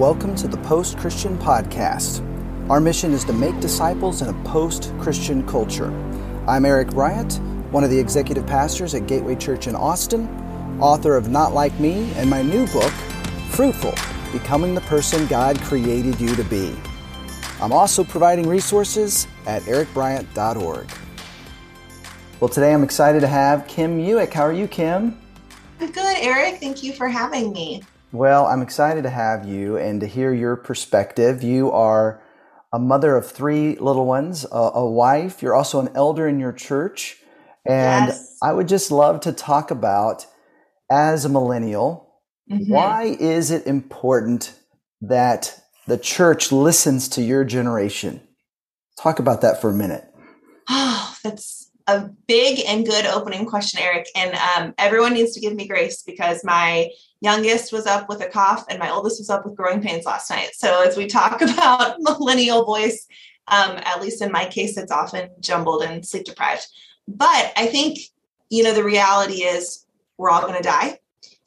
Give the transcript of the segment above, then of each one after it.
welcome to the Post-Christian Podcast. Our mission is to make disciples in a post-Christian culture. I'm Eric Bryant, one of the executive pastors at Gateway Church in Austin, author of Not Like Me, and my new book, Fruitful, Becoming the Person God Created You to Be. I'm also providing resources at ericbryant.org. Well, today I'm excited to have Kim Uick. How are you, Kim? I'm good, Eric. Thank you for having me. Well, I'm excited to have you and to hear your perspective. You are a mother of three little ones, a wife. You're also an elder in your church. And Yes. I would just love to talk about, as a millennial, why is it important that the church listens to your generation? Talk about that for a minute. Oh, that's a big and good opening question, Eric. And everyone needs to give me grace because my youngest was up with a cough and my oldest was up with growing pains last night. So as we talk about millennial voice, at least in my case, it's often jumbled and sleep deprived. But I think, the reality is we're all going to die.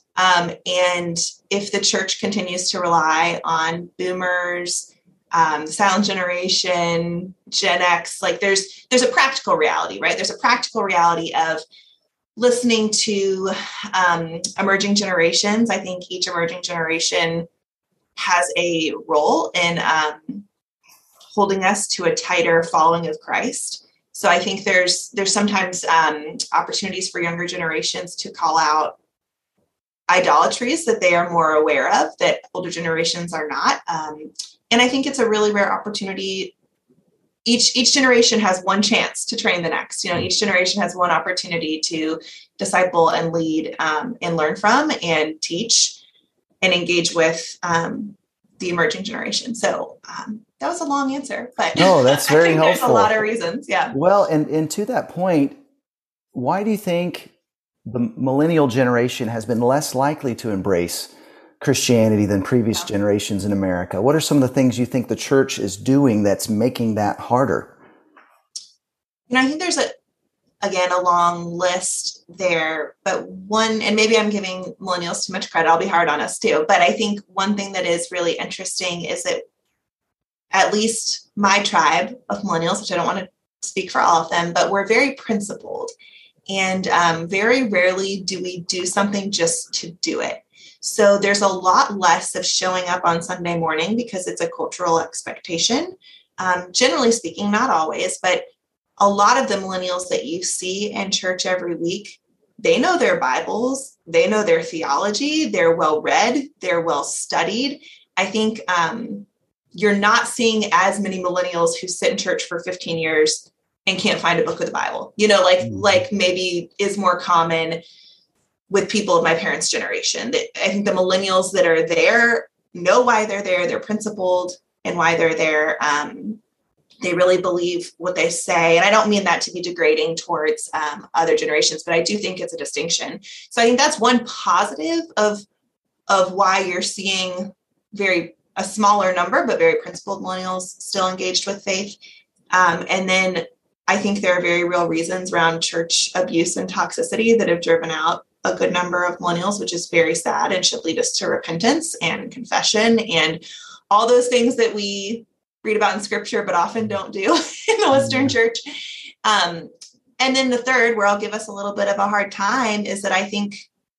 And if the church continues to rely on boomers, silent generation, Gen X, like there's a practical reality, right? There's a practical reality of listening to emerging generations. I think each emerging generation has a role in holding us to a tighter following of Christ. So I think there's sometimes opportunities for younger generations to call out idolatries that they are more aware of that older generations are not. And I think it's a really rare opportunity. Each generation has one chance to train the next. Each generation has one opportunity to disciple and lead and learn from and teach and engage with the emerging generation. So that was a long answer, but no, that's very helpful. There's a lot of reasons. Yeah. Well, and to that point, why do you think the millennial generation has been less likely to embrace Christianity than previous generations in America? What are some of the things you think the church is doing that's making that harder? I think there's a long list there, but one, and maybe I'm giving millennials too much credit, I'll be hard on us too, but I think one thing that is really interesting is that at least my tribe of millennials, which I don't want to speak for all of them, but we're very principled. And very rarely do we do something just to do it. So there's a lot less of showing up on Sunday morning because it's a cultural expectation. Generally speaking, not always, but a lot of the millennials that you see in church every week, they know their Bibles, they know their theology, they're well read, they're well studied. I think you're not seeing as many millennials who sit in church for 15 years and can't find a book of the Bible, like maybe is more common with people of my parents' generation. I think the millennials that are there know why they're there. They're principled and why they're there. They really believe what they say. And I don't mean that to be degrading towards other generations, but I do think it's a distinction. So I think that's one positive of why you're seeing a smaller number, but very principled millennials still engaged with faith. And then I think there are very real reasons around church abuse and toxicity that have driven out a good number of millennials, which is very sad and should lead us to repentance and confession and all those things that we read about in scripture, but often don't do in the Western church. And then the third, where I'll give us a little bit of a hard time, is that I think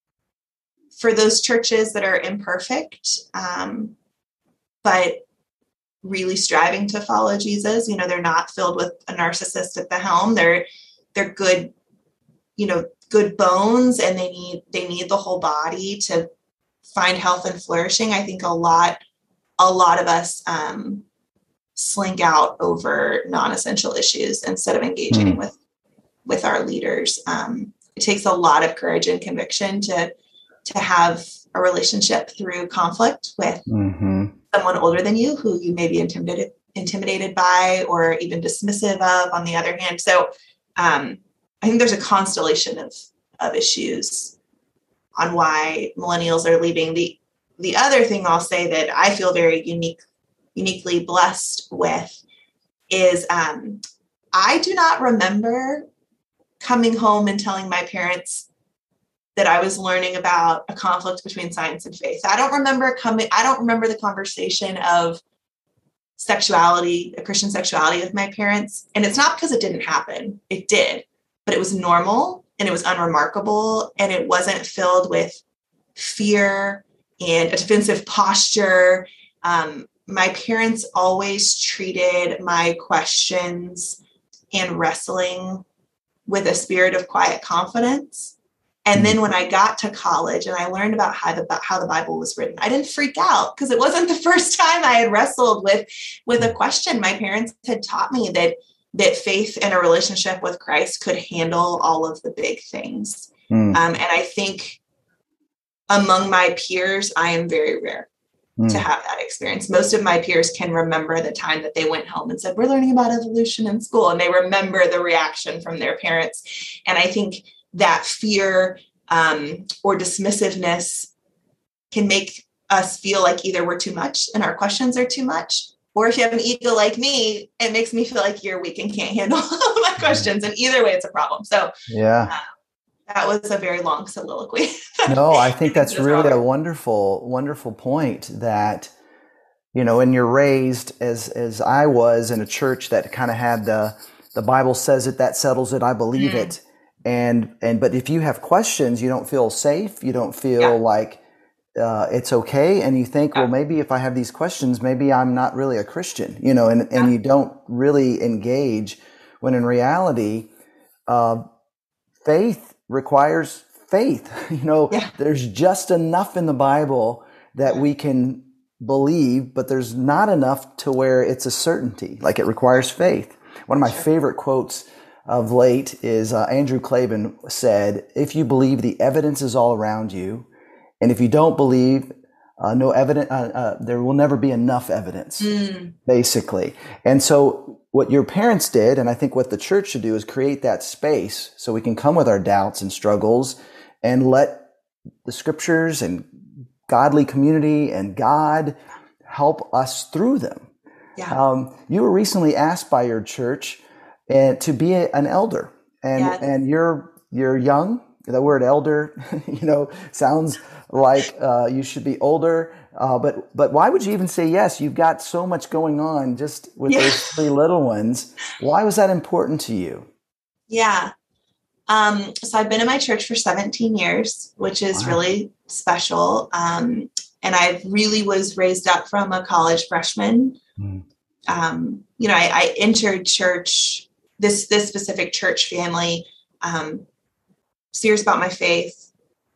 for those churches that are imperfect, but really striving to follow Jesus, they're not filled with a narcissist at the helm. They're good, good bones, and they need the whole body to find health and flourishing. I think a lot of us slink out over non-essential issues instead of engaging with our leaders. It takes a lot of courage and conviction to have a relationship through conflict with someone older than you who you may be intimidated by or even dismissive of on the other hand. So I think there's a constellation of issues on why millennials are leaving. The other thing I'll say that I feel very uniquely blessed with is I do not remember coming home and telling my parents, that I was learning about a conflict between science and faith. I don't remember the conversation of sexuality, a Christian sexuality with my parents. And it's not because it didn't happen. It did, but it was normal and it was unremarkable. And it wasn't filled with fear and a defensive posture. My parents always treated my questions and wrestling with a spirit of quiet confidence. And then when I got to college and I learned about how the Bible was written, I didn't freak out because it wasn't the first time I had wrestled with a question. My parents had taught me that faith and a relationship with Christ could handle all of the big things. And I think among my peers, I am very rare to have that experience. Most of my peers can remember the time that they went home and said, we're learning about evolution in school. And they remember the reaction from their parents. And I think that fear or dismissiveness can make us feel like either we're too much and our questions are too much, or if you have an ego like me, it makes me feel like you're weak and can't handle my questions. And either way, it's a problem. So that was a very long soliloquy. No, I think that's really a wonderful, wonderful point that, and you're raised as I was in a church that kind of had the Bible says it, that settles it, I believe it. But if you have questions, you don't feel safe. You don't feel like it's okay. And you think, well, maybe if I have these questions, maybe I'm not really a Christian, and you don't really engage when in reality, faith requires faith. There's just enough in the Bible that we can believe, but there's not enough to where it's a certainty. Like it requires faith. One of my favorite quotes of late is Andrew Klavan said, if you believe, the evidence is all around you. And if you don't believe, no evidence, there will never be enough evidence, basically. And so what your parents did, and I think what the church should do, is create that space so we can come with our doubts and struggles and let the scriptures and godly community and God help us through them. You were recently asked by your church to be an elder, and you're young. The word elder, sounds like you should be older. But why would you even say yes? You've got so much going on just with those three little ones. Why was that important to you? Yeah. So I've been in my church for 17 years, which is really special. And I really was raised up from a college freshman. I entered church, this specific church family, serious about my faith,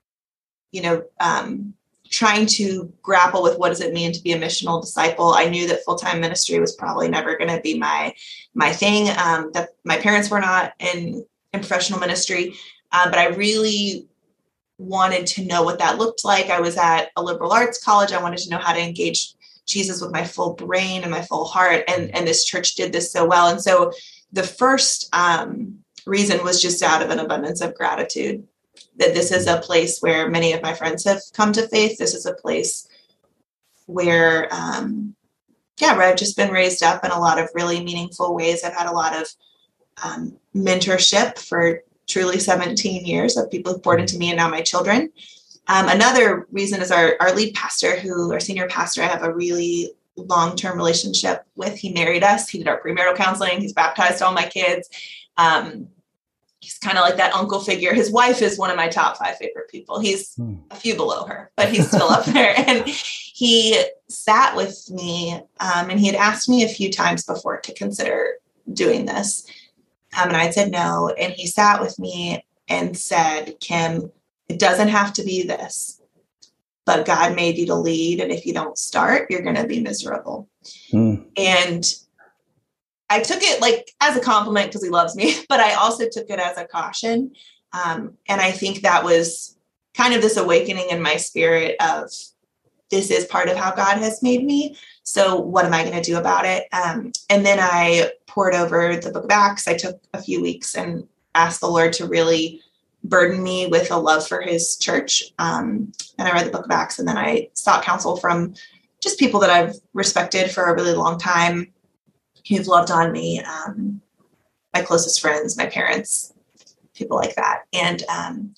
trying to grapple with what does it mean to be a missional disciple. I knew that full-time ministry was probably never going to be my thing, that my parents were not in professional ministry, but I really wanted to know what that looked like. I was at a liberal arts college. I wanted to know how to engage Jesus with my full brain and my full heart. And this church did this so well. And so the first reason was just out of an abundance of gratitude that this is a place where many of my friends have come to faith. This is a place where, where I've just been raised up in a lot of really meaningful ways. I've had a lot of mentorship for truly 17 years of people who've poured into me and now my children. Another reason is our lead pastor, our senior pastor, I have a really long-term relationship with. He married us. He did our premarital counseling. He's baptized all my kids. He's kind of like that uncle figure. His wife is one of my top 5 favorite people. He's a few below her, but he's still up there. And he sat with me, and he had asked me a few times before to consider doing this. And I said no. And he sat with me and said, Kim, it doesn't have to be this, but God made you to lead. And if you don't start, you're going to be miserable. And I took it like as a compliment because he loves me, but I also took it as a caution. And I think that was kind of this awakening in my spirit of this is part of how God has made me. So what am I going to do about it? And then I poured over the book of Acts. I took a few weeks and asked the Lord to really burden me with a love for his church. And I read the book of Acts, and then I sought counsel from just people that I've respected for a really long time, who've loved on me, my closest friends, my parents, people like that. And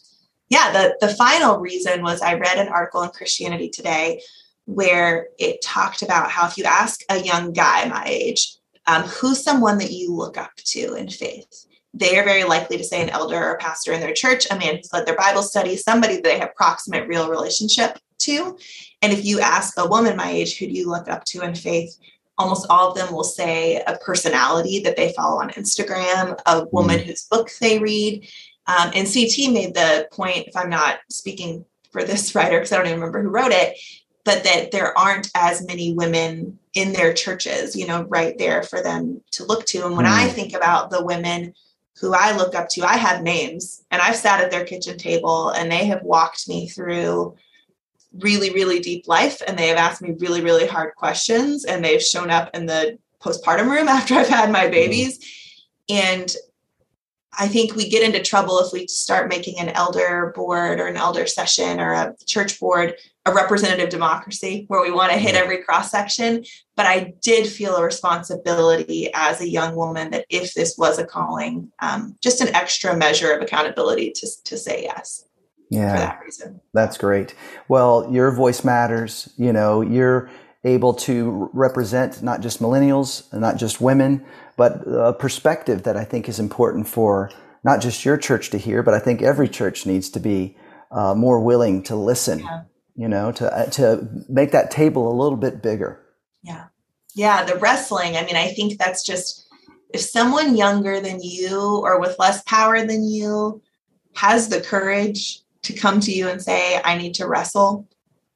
Yeah, the final reason was I read an article in Christianity Today where it talked about how if you ask a young guy my age, who's someone that you look up to in faith, they are very likely to say an elder or a pastor in their church, a man who's led their Bible study, somebody that they have proximate real relationship to. And if you ask a woman my age, who do you look up to in faith? Almost all of them will say a personality that they follow on Instagram, a woman whose book they read. And CT made the point, if I'm not speaking for this writer, because I don't even remember who wrote it, but that there aren't as many women in their churches, right there for them to look to. And when I think about the women who I look up to, I have names, and I've sat at their kitchen table and they have walked me through really, really deep life. And they have asked me really, really hard questions. And they've shown up in the postpartum room after I've had my babies. And I think we get into trouble if we start making an elder board or an elder session or a church board a representative democracy where we want to hit every cross section. But I did feel a responsibility as a young woman that if this was a calling, just an extra measure of accountability to say yes. Yeah, for that reason. That's great. Well, your voice matters. You're able to represent not just millennials, not just women, but a perspective that I think is important for not just your church to hear, but I think every church needs to be more willing to listen, to make that table a little bit bigger. Yeah. Yeah. The wrestling. I mean, I think that's just, if someone younger than you or with less power than you has the courage to come to you and say, I need to wrestle.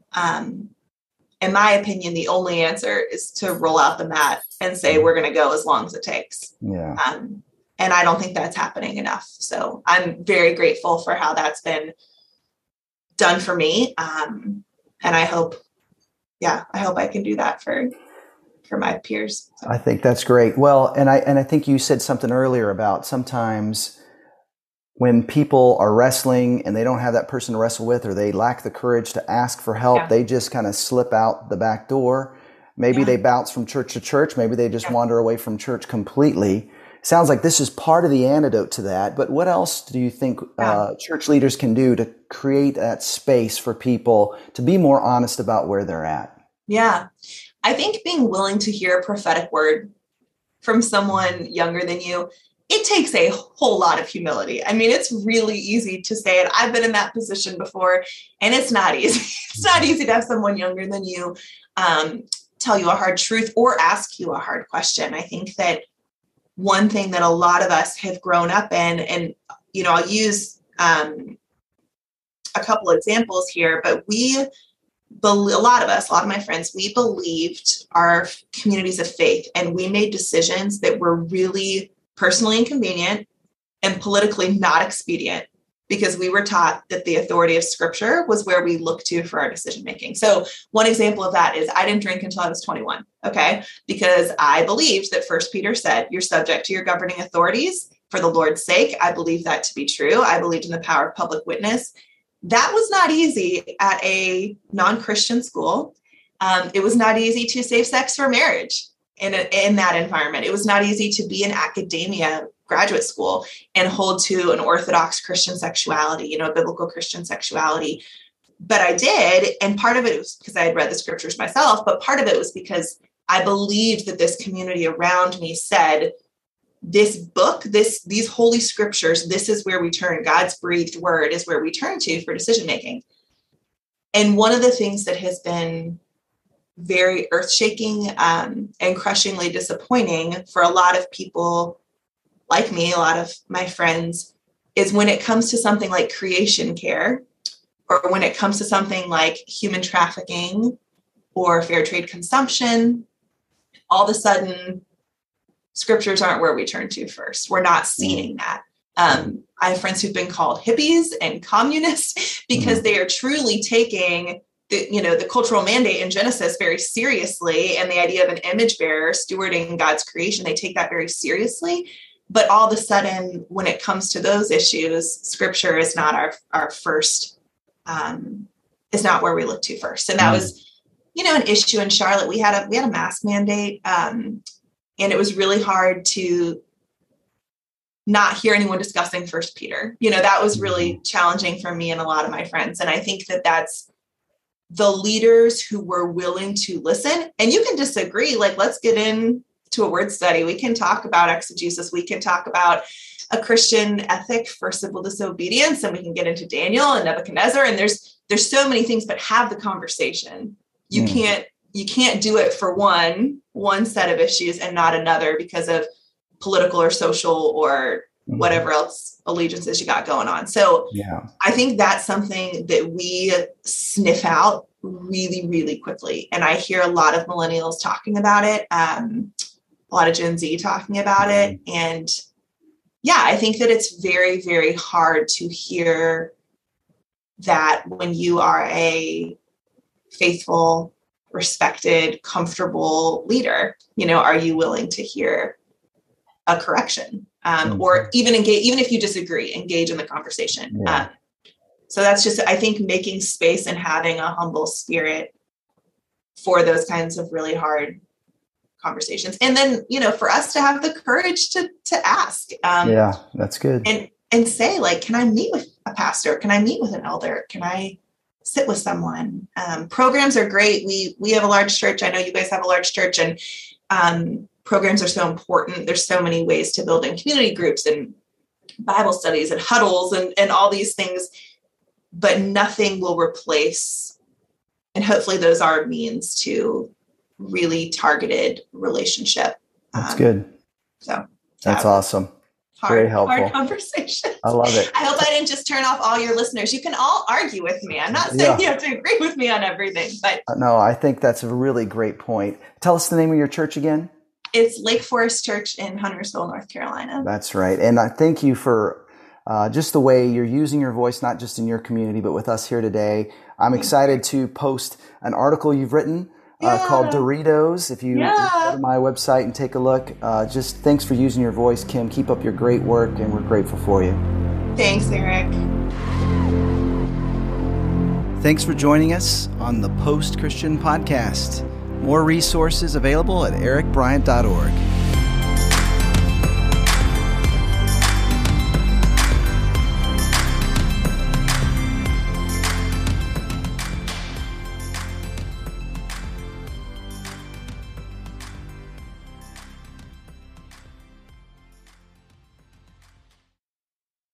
In my opinion, the only answer is to roll out the mat and say, we're going to go as long as it takes. Yeah. And I don't think that's happening enough. So I'm very grateful for how that's been done for me. And I hope I can do that for my peers. So. I think that's great. Well, and I think you said something earlier about sometimes when people are wrestling and they don't have that person to wrestle with, or they lack the courage to ask for help, they just kind of slip out the back door. Maybe they bounce from church to church. Maybe they just wander away from church completely. Sounds like this is part of the antidote to that. But what else do you think church leaders can do to create that space for people to be more honest about where they're at? Yeah. I think being willing to hear a prophetic word from someone younger than you, it takes a whole lot of humility. I mean, it's really easy to say it. I've been in that position before, and it's not easy. It's not easy to have someone younger than you tell you a hard truth or ask you a hard question. I think that one thing that a lot of us have grown up in, and, I'll use a couple examples here, but a lot of my friends, we believed our communities of faith, and we made decisions that were really personally inconvenient and politically not expedient, because we were taught that the authority of Scripture was where we look to for our decision making. So one example of that is I didn't drink until I was 21, okay? Because I believed that 1 Peter said you're subject to your governing authorities for the Lord's sake. I believe that to be true. I believed in the power of public witness. That was not easy at a non-Christian school. It was not easy to save sex for marriage in that environment. It was not easy to be in academia, graduate school, and hold to an orthodox Christian sexuality, a biblical Christian sexuality. But I did. And part of it was because I had read the scriptures myself, but part of it was because I believed that this community around me said, this book, these holy scriptures, this is where we turn. God's breathed word is where we turn to for decision making. And one of the things that has been very earth-shaking and crushingly disappointing for a lot of people like me, a lot of my friends, is when it comes to something like creation care, or when it comes to something like human trafficking or fair trade consumption, all of a sudden, scriptures aren't where we turn to first. We're not seeing that. I have friends who've been called hippies and communists because they are truly taking the cultural mandate in Genesis very seriously, and the idea of an image bearer stewarding God's creation, they take that very seriously. But all of a sudden, when it comes to those issues, scripture is not our first, is not where we look to first. And that was, an issue in Charlotte. We had a mask mandate, and it was really hard to not hear anyone discussing First Peter. That was really challenging for me and a lot of my friends. And I think that that's the leaders who were willing to listen. And you can disagree. Like, let's get into a word study. We can talk about exegesis. We can talk about a Christian ethic for civil disobedience, and we can get into Daniel and Nebuchadnezzar. And there's so many things, but have the conversation. You can't do it for one set of issues and not another because of political or social or whatever else allegiances you got going on. So I think that's something that we sniff out really, really quickly. And I hear a lot of millennials talking about it, a lot of Gen Z talking about it. And I think that it's very, very hard to hear that when you are a faithful, respected, comfortable leader, are you willing to hear a correction, or even engage, even if you disagree, engage in the conversation. So that's just, I think, making space and having a humble spirit for those kinds of really hard conversations. And then, for us to have the courage to ask. That's good. And say, like, can I meet with a pastor? Can I meet with an elder? Can I sit with someone? Programs are great. We have a large church. I know you guys have a large church, and programs are so important. There's so many ways to build in community groups and Bible studies and huddles and all these things, but nothing will replace. And hopefully those are means to really targeted relationship. That's good. So that's awesome. Very helpful. Hard conversation. I love it. I hope I didn't just turn off all your listeners. You can all argue with me. I'm not saying you have to agree with me on everything, but no, I think that's a really great point. Tell us the name of your church again. It's Lake Forest Church in Huntersville, North Carolina. That's right. And I thank you for just the way you're using your voice, not just in your community, but with us here today. I'm excited to post an article you've written called Doritos. If you go to my website and take a look, just thanks for using your voice, Kim. Keep up your great work, and we're grateful for you. Thanks, Eric. Thanks for joining us on the Post Christian Podcast. More resources available at ericbryant.org.